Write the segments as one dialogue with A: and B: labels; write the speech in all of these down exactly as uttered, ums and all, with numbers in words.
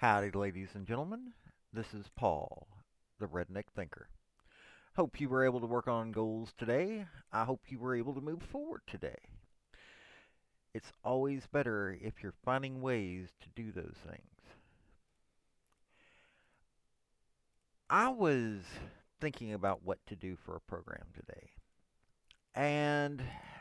A: Howdy, ladies and gentlemen. This is Paul, the Redneck Thinker. Hope you were able to work on goals today. I hope you were able to move forward today. It's always better if you're finding ways to do those things. I was thinking about what to do for a program today, and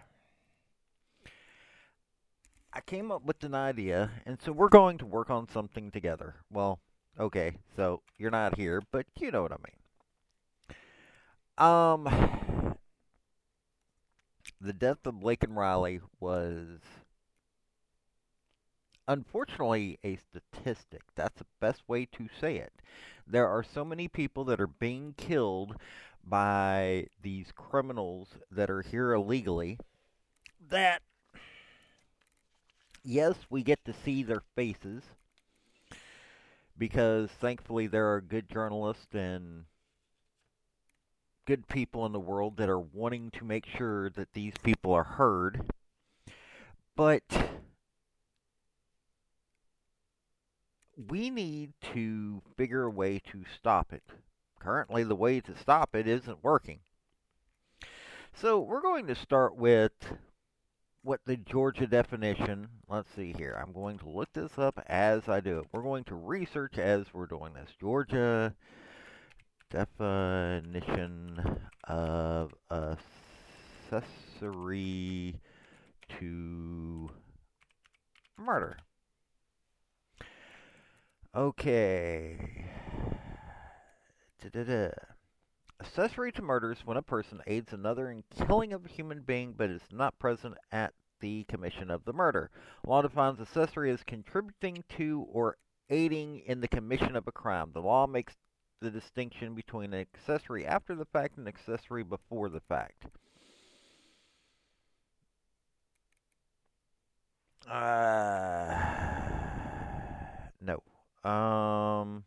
A: I came up with an idea, and so we're going to work on something together. Well, okay, so you're not here, but you know what I mean. Um, the death of Laken Riley was unfortunately a statistic. That's the best way to say it. There are so many people that are being killed by these criminals that are here illegally that, yes, we get to see their faces because thankfully there are good journalists and good people in the world that are wanting to make sure that these people are heard. But we need to figure a way to stop it. Currently, the way to stop it isn't working. So we're going to start with what the Georgia definition, let's see here. I'm going to look this up as I do it. We're going to research as we're doing this. Georgia definition of accessory to murder. Okay. Da-da-da. Accessory to murder is when a person aids another in killing of a human being but is not present at the commission of the murder. Law defines accessory as contributing to or aiding in the commission of a crime. The law makes the distinction between an accessory after the fact and an accessory before the fact. Uh, no. Um...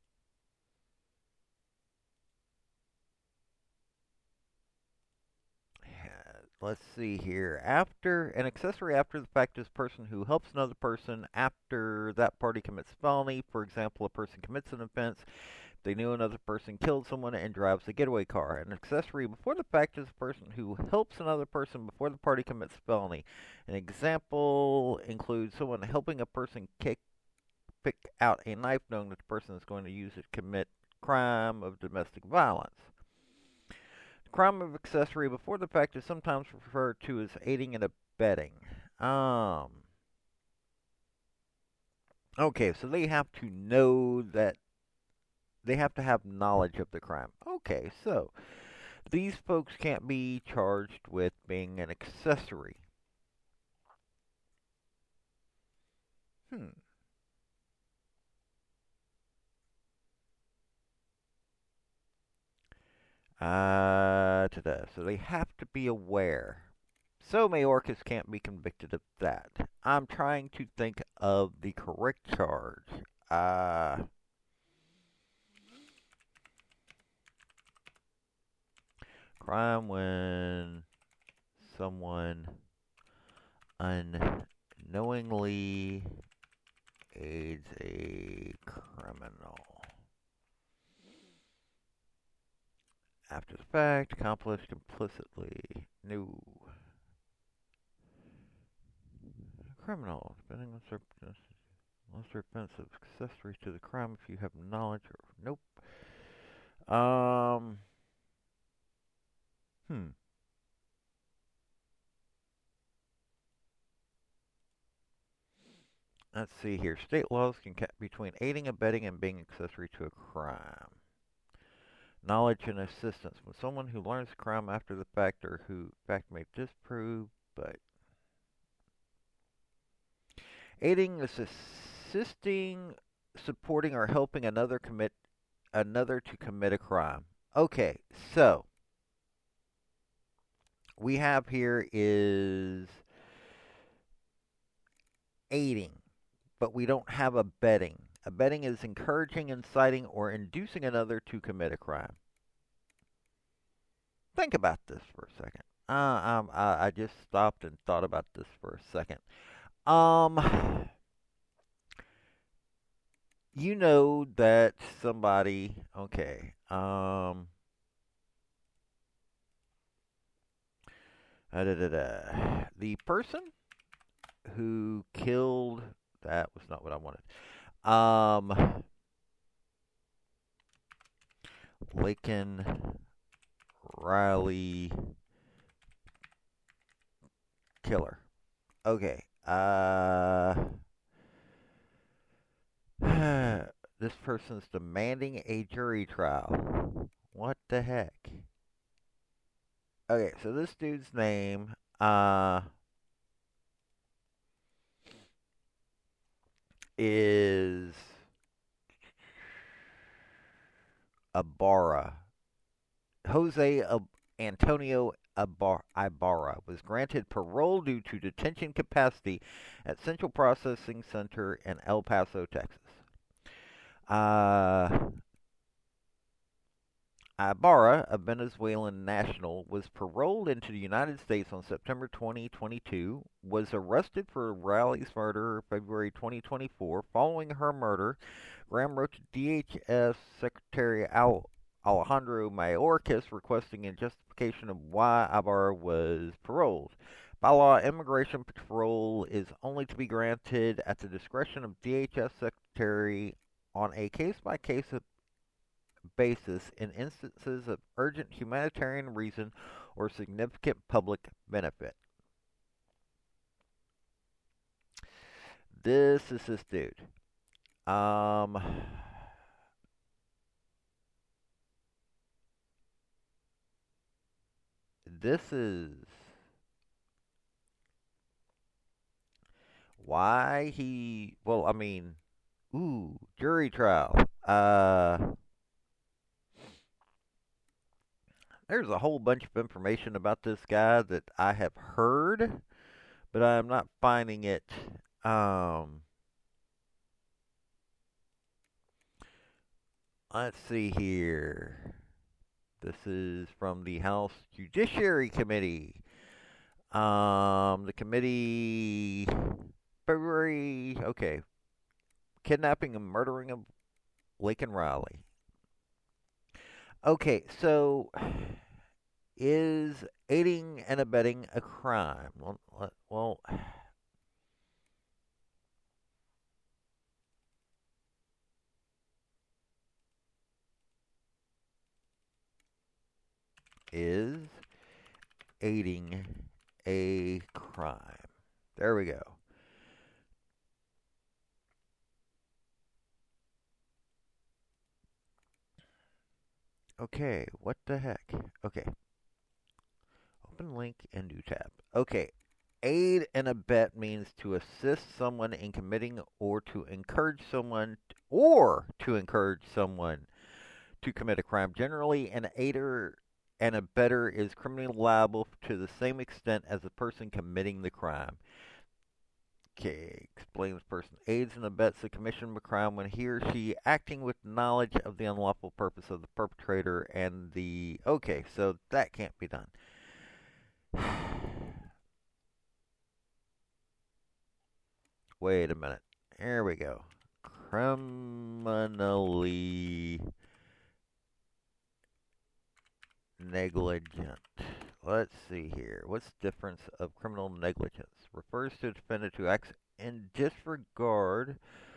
A: Let's see here. After an accessory after the fact is a person who helps another person after that party commits felony. For example, a person commits an offense. They knew another person killed someone and drives a getaway car. An accessory before the fact is a person who helps another person before the party commits felony. An example includes someone helping a person kick, pick out a knife knowing that the person is going to use it to commit crime of domestic violence. Crime of accessory before the fact is sometimes referred to as aiding and abetting. Um. Okay, so they have to know that they have to have knowledge of the crime. Okay, so these folks can't be charged with being an accessory. Hmm. Uh, ta-da. So they have to be aware. So Mayorkas can't be convicted of that. I'm trying to think of the correct charge. Uh, crime when someone unknowingly aids a criminal. After the fact, accomplished implicitly. No. Criminal, depending on circumstances, lesser offensive, accessory to the crime if you have knowledge or nope. Um. Hmm. Let's see here. State laws can cut between aiding, abetting, and being accessory to a crime. Knowledge and assistance. When someone who learns a crime after the fact or who fact may disprove, but aiding is assisting, supporting, or helping another commit another to commit a crime. Okay, so we have here is aiding, but we don't have abetting. Abetting is encouraging, inciting, or inducing another to commit a crime. Think about this for a second. Uh, um, I, I just stopped and thought about this for a second. Um, you know that somebody, okay, um, uh, da, da, da. The person who killed, that was not what I wanted. Um, Lincoln Riley killer. Okay. Uh, this person's demanding a jury trial. What the heck? Okay, so this dude's name, uh, is Ibarra. Jose Ab- Antonio Ibar- Ibarra was granted parole due to detention capacity at Central Processing Center in El Paso, Texas. Uh, Ibarra, a Venezuelan national, was paroled into the United States on September twenty twenty-two, was arrested for Riley's murder February twenty twenty-four. Following her murder, Graham wrote to D H S Secretary Al- Alejandro Mayorkas requesting a justification of why Ibarra was paroled. By law, immigration parole is only to be granted at the discretion of D H S Secretary on a case-by-case basis in instances of urgent humanitarian reason or significant public benefit. This is this dude. Um, this is why he. Well, I mean, ooh, jury trial. Uh, there's a whole bunch of information about this guy that I have heard, but I'm not finding it. Um, let's see here. This is from the House Judiciary Committee. Um, the committee, February, okay, kidnapping and murdering of Lincoln Riley. Okay, so is aiding and abetting a crime? Well, well is aiding a crime? There we go. Okay, what the heck? Okay. Open link and new tab. Okay. Aid and abet means to assist someone in committing or to encourage someone or to encourage someone to commit a crime. Generally, an aider and abettor is criminally liable to the same extent as the person committing the crime. Okay, explain this person aids and abets the commission of a crime when he or she acting with knowledge of the unlawful purpose of the perpetrator and the okay, so that can't be done. Wait a minute. Here we go. Criminally negligent. Let's see here. What's the difference of criminal negligence? Refers to a defendant who acts in disregard.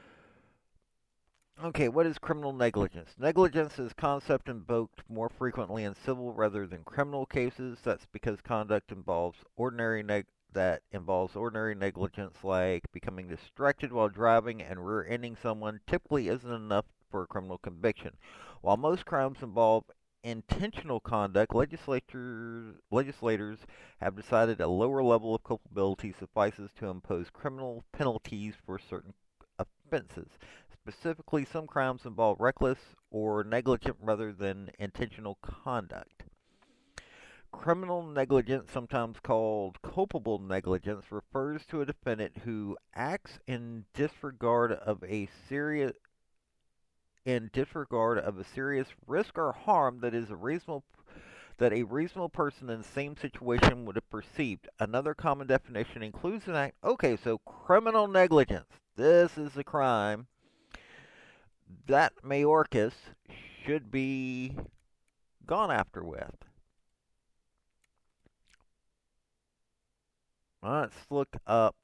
A: Okay, what is criminal negligence? Negligence is a concept invoked more frequently in civil rather than criminal cases. That's because conduct involves ordinary neg- that involves ordinary negligence like becoming distracted while driving and rear-ending someone typically isn't enough for a criminal conviction. While most crimes involve intentional conduct, legislators legislators have decided a lower level of culpability suffices to impose criminal penalties for certain offenses. Specifically, some crimes involve reckless or negligent rather than intentional conduct. Criminal negligence, sometimes called culpable negligence, refers to a defendant who acts in disregard of a serious in disregard of a serious risk or harm that is a reasonable that a reasonable person in the same situation would have perceived. Another common definition includes an act. Okay, so criminal negligence. This is a crime that Mayorkas should be gone after with. Let's look up.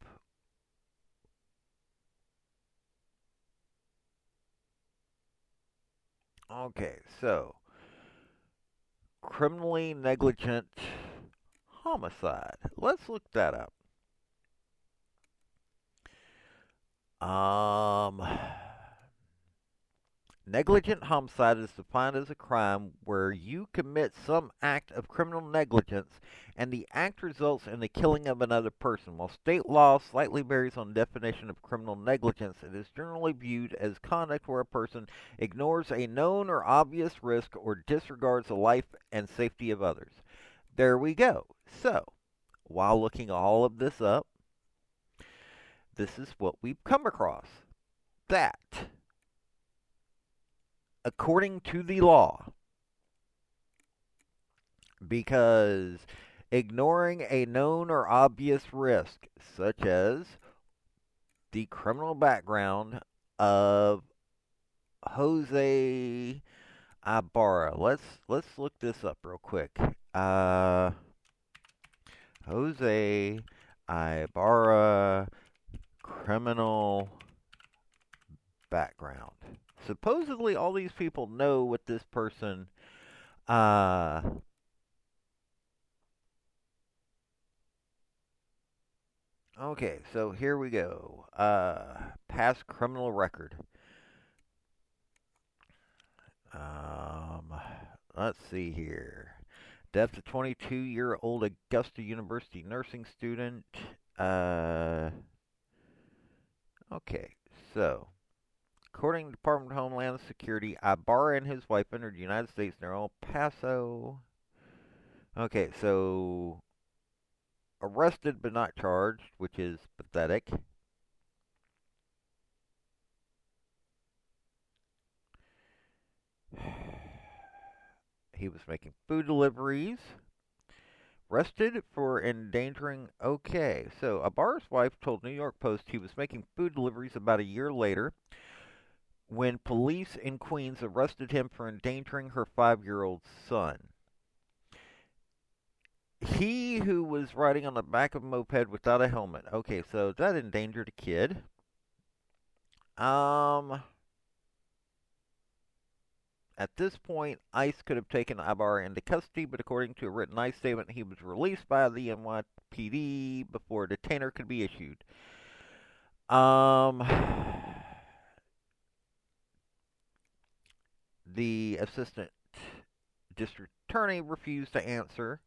A: Okay, so criminally negligent homicide. Let's look that up. Um, negligent homicide is defined as a crime where you commit some act of criminal negligence and the act results in the killing of another person. While state law slightly varies on the definition of criminal negligence, it is generally viewed as conduct where a person ignores a known or obvious risk or disregards the life and safety of others. There we go. So, while looking all of this up, this is what we've come across. That, according to the law, because ignoring a known or obvious risk, such as the criminal background of Jose Ibarra. Let's let's look this up real quick. Uh, Jose Ibarra criminal background. Supposedly, all these people know what this person. Uh, okay, so here we go. Uh, past criminal record. Um, let's see here. Death of twenty-two-year-old Augusta University nursing student. Uh, okay, so according to the Department of Homeland Security, Ibarra and his wife entered the United States near El Paso. Okay, so arrested but not charged, which is pathetic. He was making food deliveries. Arrested for endangering. Okay, so Ibarra's wife told New York Post he was making food deliveries about a year later when police in Queens arrested him for endangering her five-year-old son. He who was riding on the back of a moped without a helmet. Okay, so that endangered a kid. Um, at this point, ICE could have taken Ibarra into custody, but according to a written ICE statement, he was released by the N Y P D before a detainer could be issued. Um, the assistant district attorney refused to answer.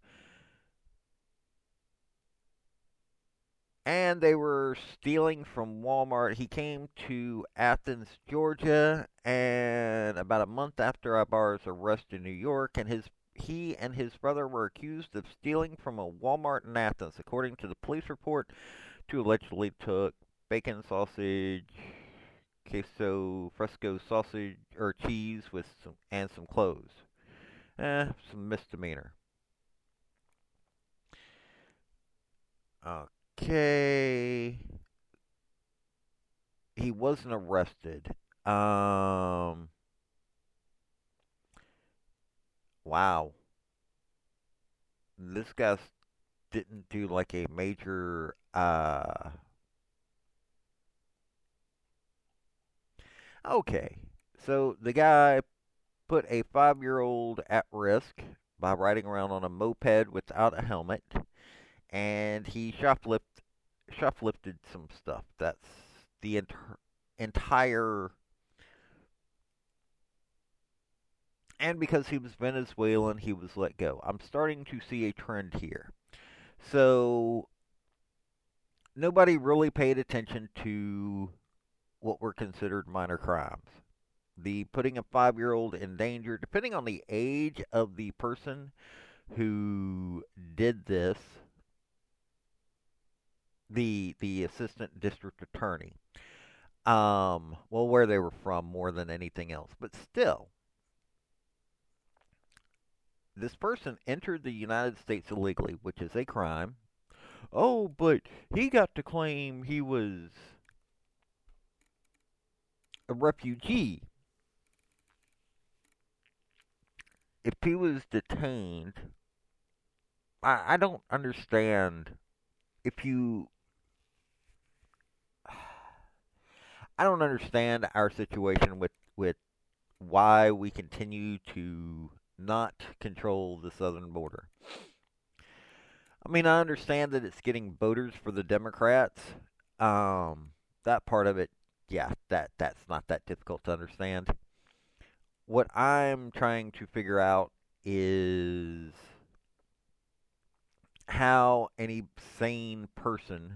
A: And they were stealing from Walmart. He came to Athens, Georgia, and about a month after Ibarra's arrest in New York, and his he and his brother were accused of stealing from a Walmart in Athens. According to the police report, two allegedly took bacon, sausage, queso, fresco sausage or cheese with some and some clothes. Eh, some misdemeanor. Okay. He wasn't arrested. Um. Wow. This guy didn't do like a major. Uh. Okay. So the guy put a five-year-old at risk by riding around on a moped without a helmet, and he shoplift shoplifted some stuff. That's the ent- entire. And because he was Venezuelan, he was let go. I'm starting to see a trend here. So nobody really paid attention to what were considered minor crimes. The putting a five-year-old in danger, depending on the age of the person who did this, the the assistant district attorney, um, well, where they were from more than anything else, but still, this person entered the United States illegally, which is a crime. Oh, but he got to claim he was a refugee. if he was detained, I, I don't understand if you. I don't understand our situation with with why we continue to not control the southern border. I mean, I understand that it's getting voters for the Democrats. Um, that part of it, yeah, that that's not that difficult to understand. What I'm trying to figure out is how any sane person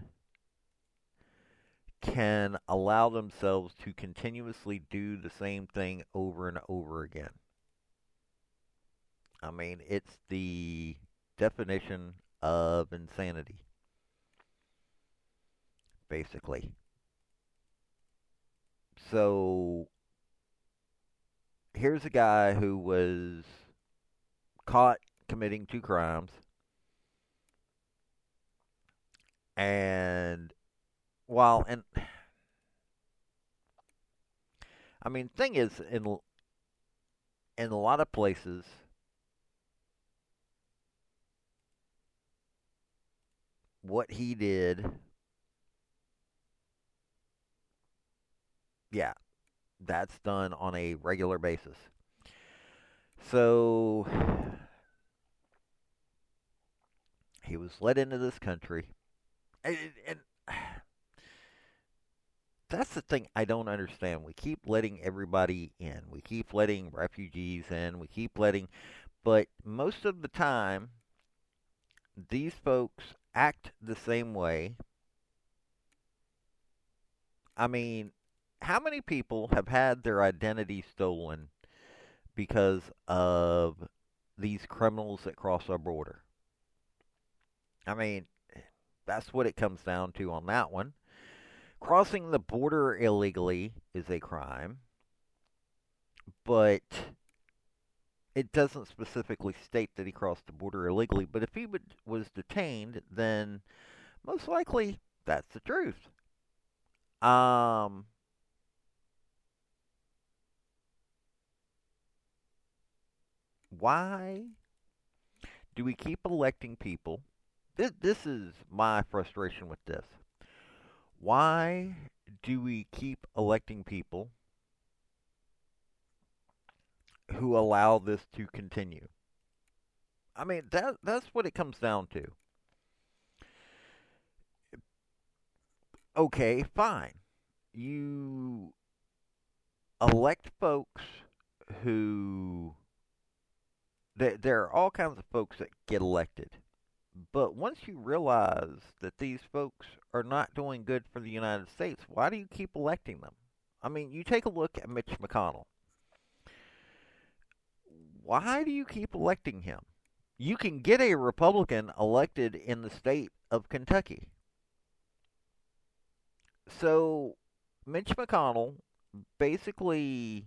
A: can allow themselves to continuously do the same thing over and over again. I mean, it's the definition of insanity, basically. So, here's a guy who was caught committing two crimes, and while and I mean, thing is, in in a lot of places, what he did, yeah, that's done on a regular basis. So he was let into this country, and, and that's the thing I don't understand. We keep letting everybody in. We keep letting refugees in. We keep letting, but most of the time, these folks act the same way. I mean, how many people have had their identity stolen because of these criminals that cross our border? I mean, that's what it comes down to on that one. Crossing the border illegally is a crime, but it doesn't specifically state that he crossed the border illegally. But if he would, was detained, then most likely that's the truth. Um, why do we keep electing people? This, this is my frustration with this. Why do we keep electing people who allow this to continue? I mean, that that's what it comes down to. Okay, fine. You elect folks who there, there are all kinds of folks that get elected. But once you realize that these folks are not doing good for the United States, why do you keep electing them? I mean, you take a look at Mitch McConnell. Why do you keep electing him? You can get a Republican elected in the state of Kentucky. So, Mitch McConnell basically,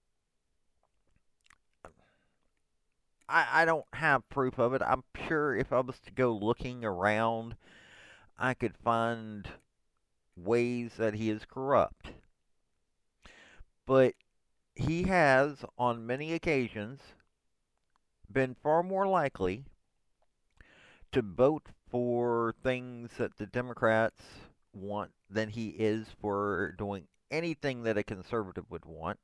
A: I, I don't have proof of it. I'm sure if I was to go looking around, I could find ways that he is corrupt. But he has, on many occasions, been far more likely to vote for things that the Democrats want than he is for doing anything that a conservative would want.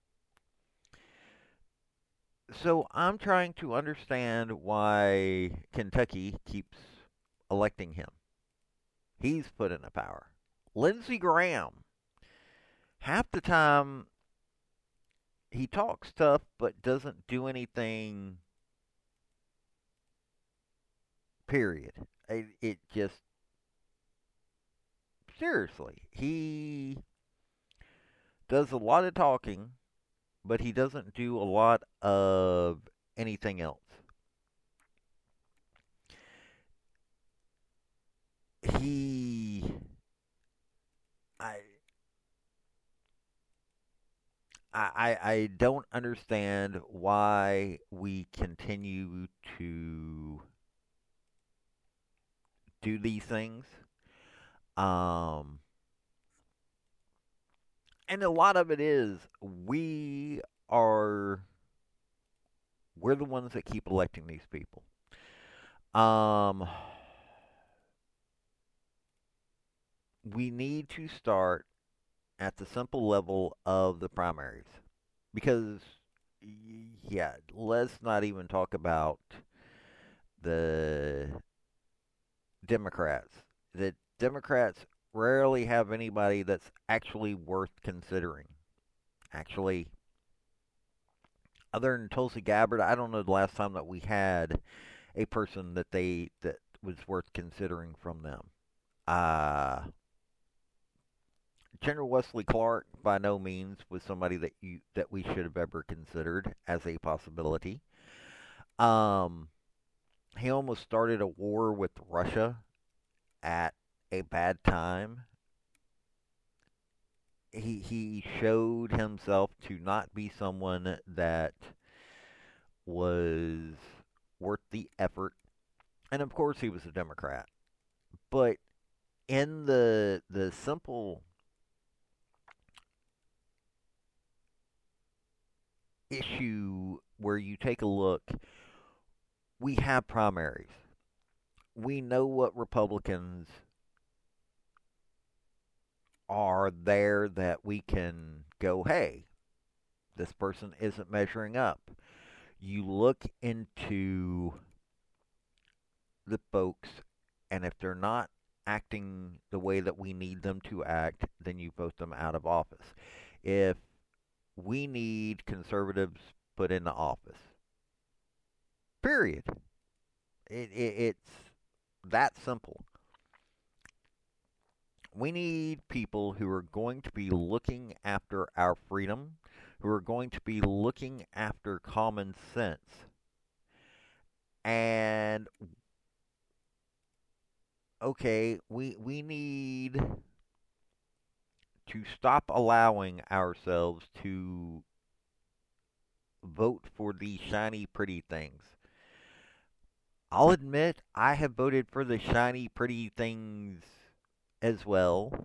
A: So I'm trying to understand why Kentucky keeps electing him. He's put into power. Lindsey Graham, half the time he talks tough but doesn't do anything, period. It, it just, seriously, he does a lot of talking, but he doesn't do a lot of anything else. He, I, I, I don't understand why we continue to do these things. Um, and a lot of it is we are We're the ones that keep electing these people. Um, we need to start at the simple level of the primaries. Because, yeah, let's not even talk about the Democrats. The Democrats rarely have anybody that's actually worth considering. Actually, other than Tulsi Gabbard, I don't know the last time that we had a person that they that was worth considering from them. Uh General Wesley Clark by no means was somebody that you that we should have ever considered as a possibility. Um, he almost started a war with Russia at a bad time. He he showed himself to not be someone that was worth the effort, and of course he was a Democrat. But in the the simple issue where you take a look, we have primaries. We know what Republicans are there that we can go, hey, this person isn't measuring up. You look into the folks, and if they're not acting the way that we need them to act, then you vote them out of office. If we need conservatives put into office, period. It, it, it's that simple. We need people who are going to be looking after our freedom, who are going to be looking after common sense. And okay, we we need to stop allowing ourselves to vote for these shiny pretty things. I'll admit I have voted for the shiny pretty things as well.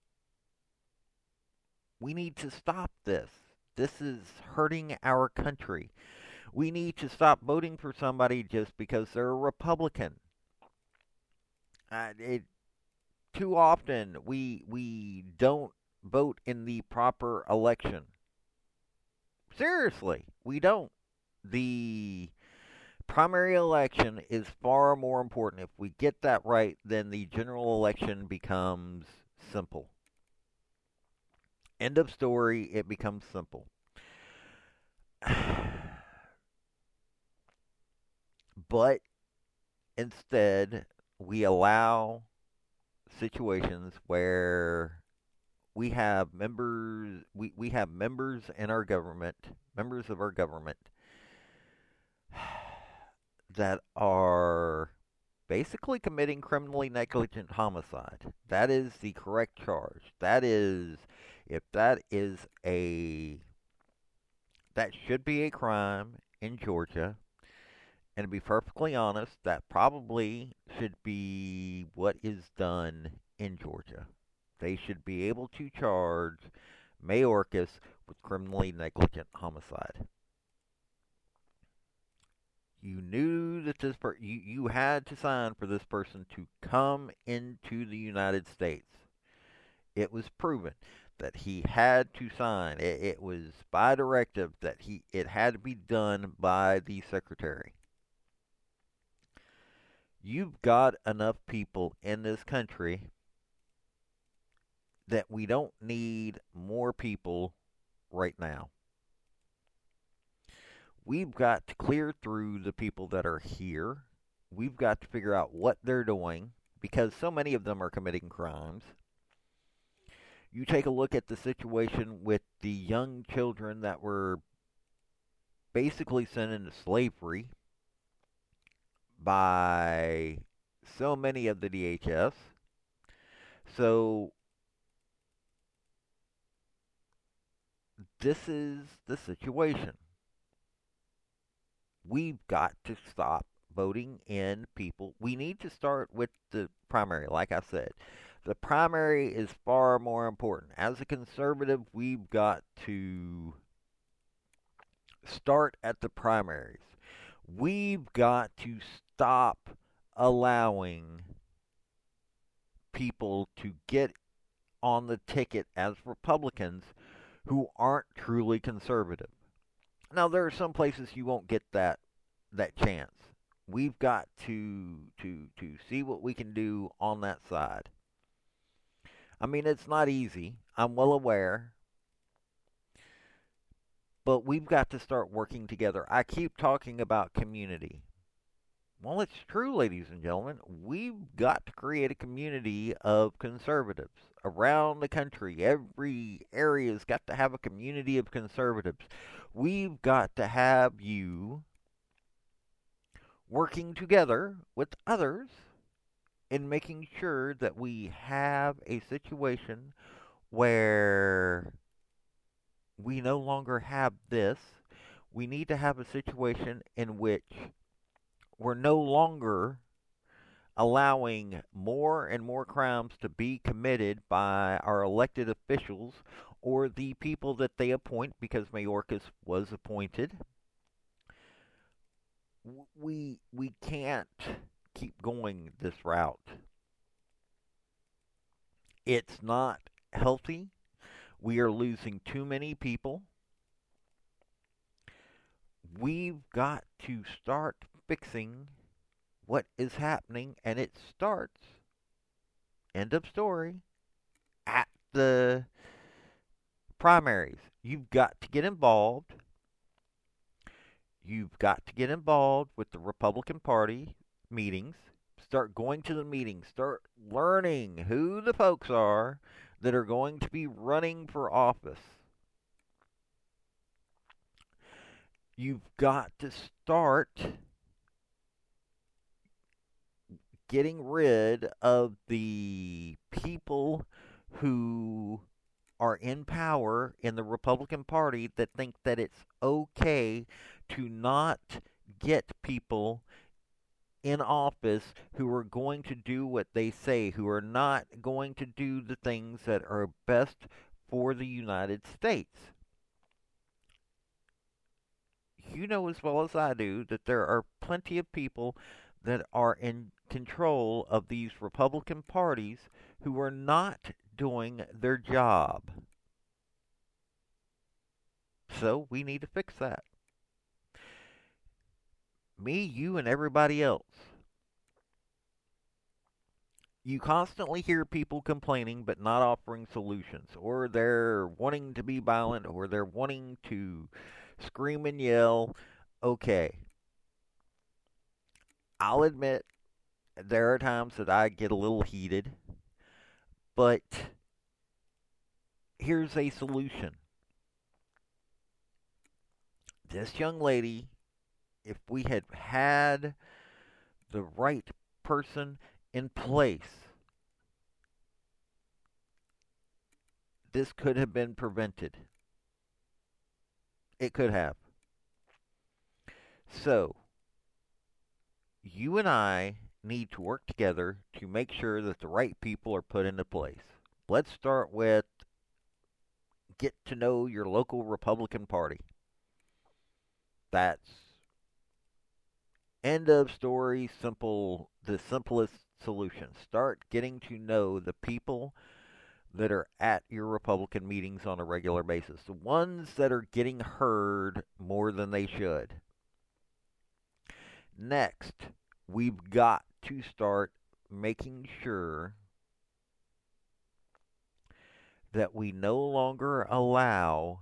A: We need to stop this. This is hurting our country. We need to stop voting for somebody just because they're a Republican. Uh, it, too often we we don't vote in the proper election. Seriously, we don't. The primary election is far more important. If we get that right, then the general election becomes simple. End of story, it becomes simple. But instead, we allow situations where we have members we, we have members in our government, members of our government that are basically committing criminally negligent homicide. That is the correct charge. That is, if that is a, that should be a crime in Georgia. And to be perfectly honest, that probably should be what is done in Georgia. They should be able to charge Mayorkas with criminally negligent homicide. You knew that this per- you, you had to sign for this person to come into the United States. It was proven that he had to sign. It, it was by directive that he it had to be done by the secretary. You've got enough people in this country that we don't need more people right now. We've got to clear through the people that are here. We've got to figure out what they're doing because so many of them are committing crimes. You take a look at the situation with the young children that were basically sent into slavery by so many of the D H S. So this is the situation. We've got to stop voting in people. We need to start with the primary, like I said. The primary is far more important. As a conservative, we've got to start at the primaries. We've got to stop allowing people to get on the ticket as Republicans who aren't truly conservative. Now there are some places you won't get that that chance. We've got to to to see what we can do on that side. I mean, it's not easy. I'm well aware, but we've got to start working together. I keep talking about community. Well, it's true, ladies and gentlemen. We've got to create a community of conservatives around the country. Every area's got to have a community of conservatives. We've got to have you working together with others in making sure that we have a situation where we no longer have this. We need to have a situation in which we're no longer allowing more and more crimes to be committed by our elected officials or the people that they appoint, because Mayorkas was appointed. We we can't keep going this route. It's not healthy. We are losing too many people. We've got to start fixing what is happening, and it starts, end of story, at the primaries. You've got to get involved. You've got to get involved with the Republican Party meetings. Start going to the meetings. Start learning who the folks are that are going to be running for office. You've got to start getting rid of the people who are in power in the Republican Party that think that it's okay to not get people in office who are going to do what they say, who are not going to do the things that are best for the United States. You know as well as I do that there are plenty of people that are in control of these Republican parties who are not doing their job. So we need to fix that. Me, you, and everybody else. You constantly hear people complaining but not offering solutions, or they're wanting to be violent, or they're wanting to scream and yell. Okay. I'll admit there are times that I get a little heated, but here's a solution. This young lady, if we had had the right person in place, this could have been prevented. It could have. So, you and I need to work together to make sure that the right people are put into place. Let's start with get to know your local Republican Party. That's end of story, simple, the simplest solution. Start getting to know the people that are at your Republican meetings on a regular basis. The ones that are getting heard more than they should. Next, we've got to start making sure that we no longer allow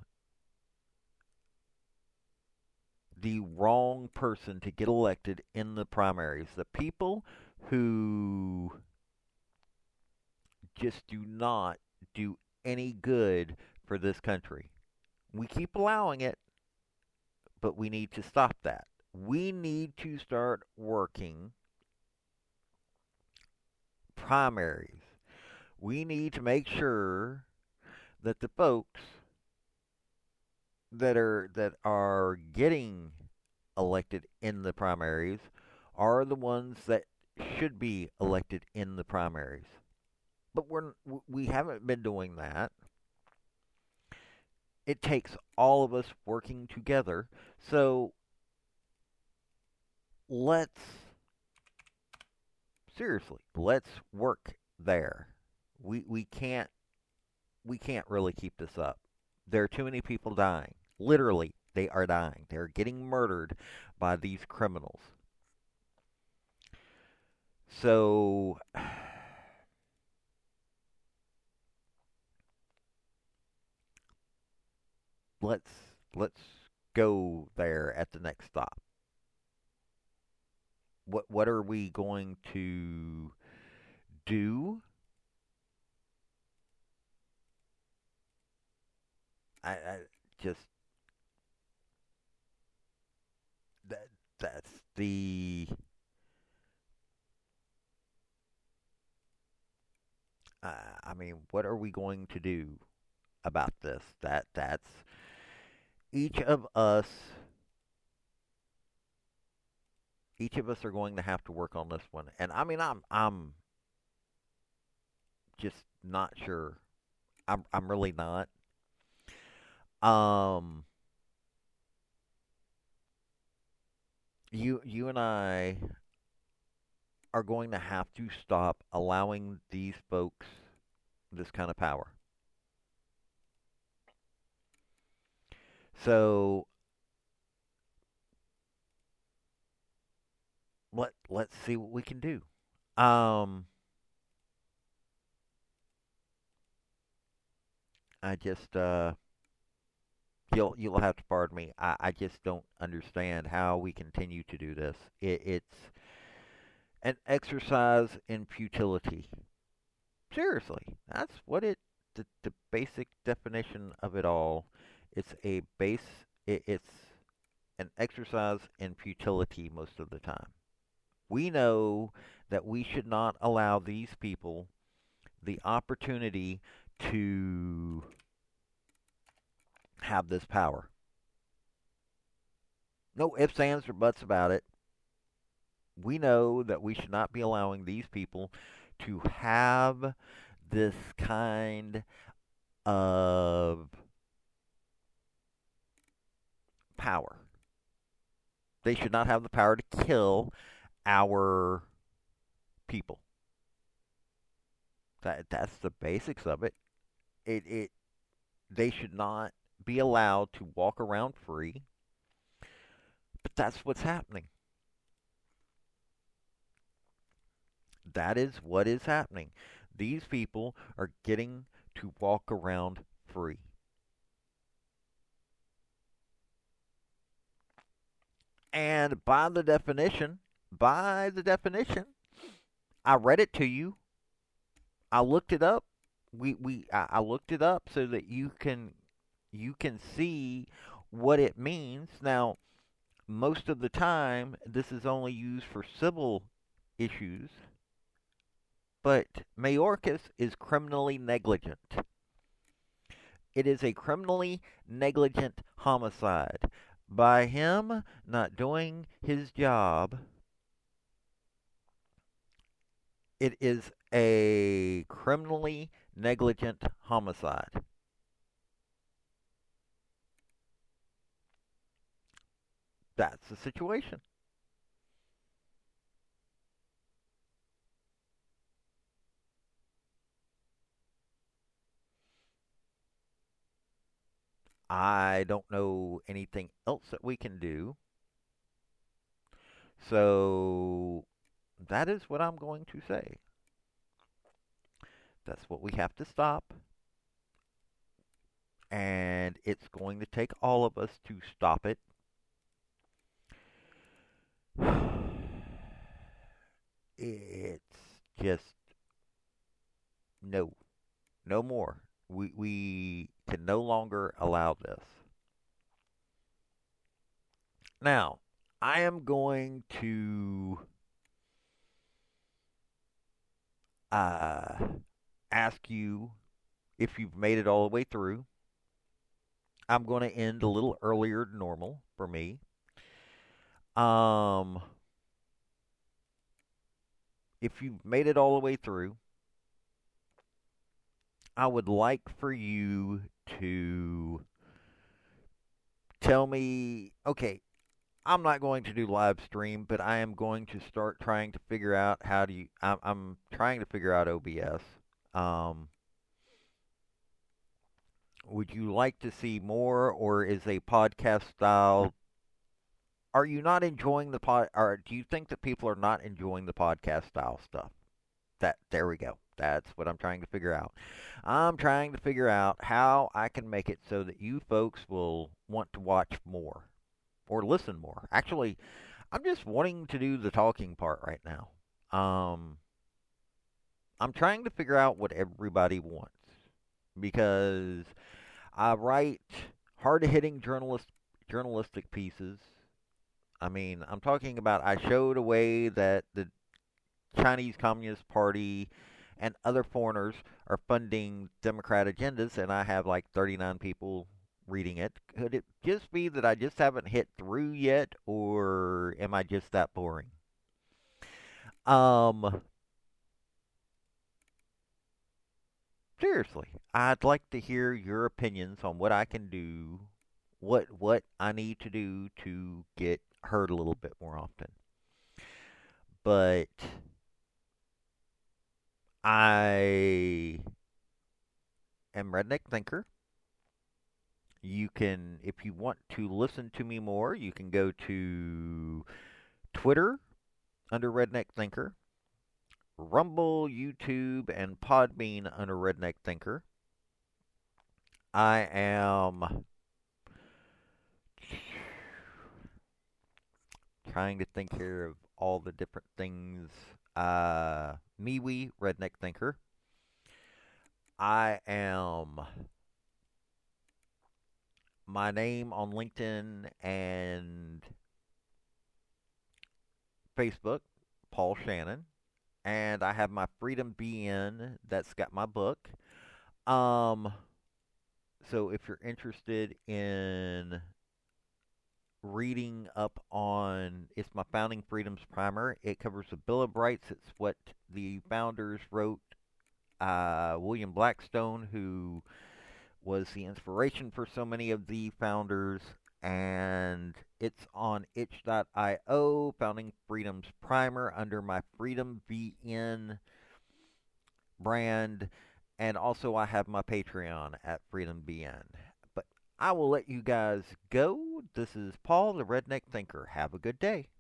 A: the wrong person to get elected in the primaries. The people who just do not do any good for this country. We keep allowing it, but we need to stop that. We need to start working primaries. We need to make sure that the folks that are that are getting elected in the primaries are the ones that should be elected in the primaries. But we're we haven't been doing that. it takes all of us working together. So let's seriously, let's work there. We we can't we can't really keep this up. There are too many people dying. Literally, they are dying. They're getting murdered by these criminals. So let's let's go there at the next stop. What what are we going to do? I, I just that that's the uh, I mean, what are we going to do about this? That that's each of us each of us are going to have to work on this one. And I mean, I'm I'm just not sure. I'm I'm really not. Um you you and I are going to have to stop allowing these folks this kind of power. So let let's see what we can do. Um, I just uh, you'll you'll have to pardon me. I, I just don't understand how we continue to do this. It, it's an exercise in futility. Seriously, that's what it. The, the basic definition of it all. It's a base. It, it's an exercise in futility most of the time. We know that we should not allow these people the opportunity to have this power. No ifs, ands, or buts about it. We know that we should not be allowing these people to have this kind of power. They should not have the power to kill our people. That that's the basics of it. It it they should not be allowed to walk around free. But that's what's happening. That is what is happening. These people are getting to walk around free. And by the definition, by the definition, I read it to you. I looked it up. We we I, I looked it up so that you can you can see what it means. Now, most of the time, this is only used for civil issues, but Mayorkas is criminally negligent. It is a criminally negligent homicide. By him not doing his job, it is a criminally negligent homicide. That's the situation. I don't know anything else that we can do. So that is what I'm going to say. That's what we have to stop. And it's going to take all of us to stop it. It's just no, no more. We we can no longer allow this. Now, I am going to uh, ask you if you've made it all the way through. I'm going to end a little earlier than normal for me. Um, if you've made it all the way through, I would like for you to tell me, okay, I'm not going to do live stream, but I am going to start trying to figure out how do you. I'm, I'm trying to figure out O B S. Um, would you like to see more, or is a podcast style? Are you not enjoying the pod? Or do you think that people are not enjoying the podcast style stuff? That there we go. That's what I'm trying to figure out. I'm trying to figure out how I can make it so that you folks will want to watch more or listen more. Actually, I'm just wanting to do the talking part right now. Um, I'm trying to figure out what everybody wants because I write hard-hitting journalist journalistic pieces. I mean, I'm talking about I showed a way that the Chinese Communist Party and other foreigners are funding Democrat agendas, and I have like thirty-nine people reading it. Could it just be that I just haven't hit through yet, or am I just that boring? Um, seriously, I'd like to hear your opinions on what I can do, what what I need to do to get heard a little bit more often. But I am Redneck Thinker. You can, if you want to listen to me more, you can go to Twitter under Redneck Thinker, Rumble, YouTube, and Podbean under Redneck Thinker. I am trying to think here of all the different things. Uh, MeWe, Redneck Thinker. I am my name on LinkedIn and Facebook, Paul Shannon. And I have my Freedom B N that's got my book. Um, so if you're interested in reading up on, it's my Founding Freedoms Primer. It covers the Bill of Rights. It's what the founders wrote. Uh, William Blackstone, who was the inspiration for so many of the founders, and it's on itch dot io, Founding Freedoms Primer, under my Freedom V N brand, and also I have my Patreon at Freedom V N. But I will let you guys go. This is Paul, the Redneck Thinker. Have a good day.